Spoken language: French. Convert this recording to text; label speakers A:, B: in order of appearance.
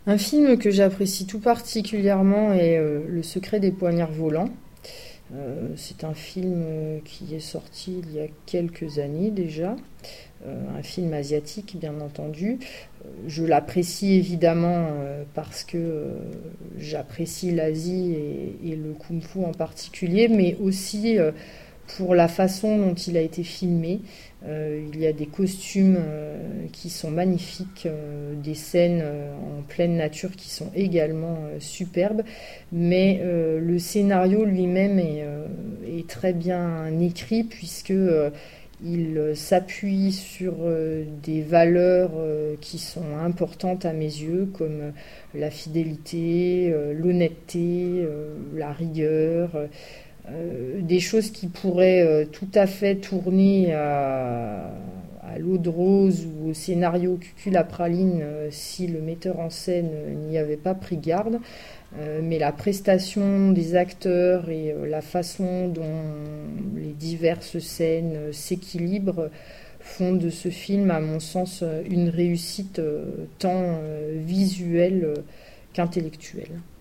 A: Un film que j'apprécie tout particulièrement est Le secret des poignards volants. C'est un film qui est sorti il y a quelques années déjà, un film asiatique bien entendu. Je l'apprécie évidemment parce que j'apprécie l'Asie et le kung-fu en particulier, mais aussi pour la façon dont il a été filmé. Il y a des costumes qui sont magnifiques, des scènes en pleine nature qui sont également superbes, mais le scénario lui-même est très bien écrit puisque il s'appuie sur des valeurs qui sont importantes à mes yeux, comme la fidélité, l'honnêteté, la rigueur, des choses qui pourraient tout à fait tourner à l'eau de rose ou au scénario Cucul-la-praline si le metteur en scène n'y avait pas pris garde. Mais la prestation des acteurs et la façon dont les diverses scènes s'équilibrent font de ce film, à mon sens, une réussite tant visuelle qu'intellectuelle.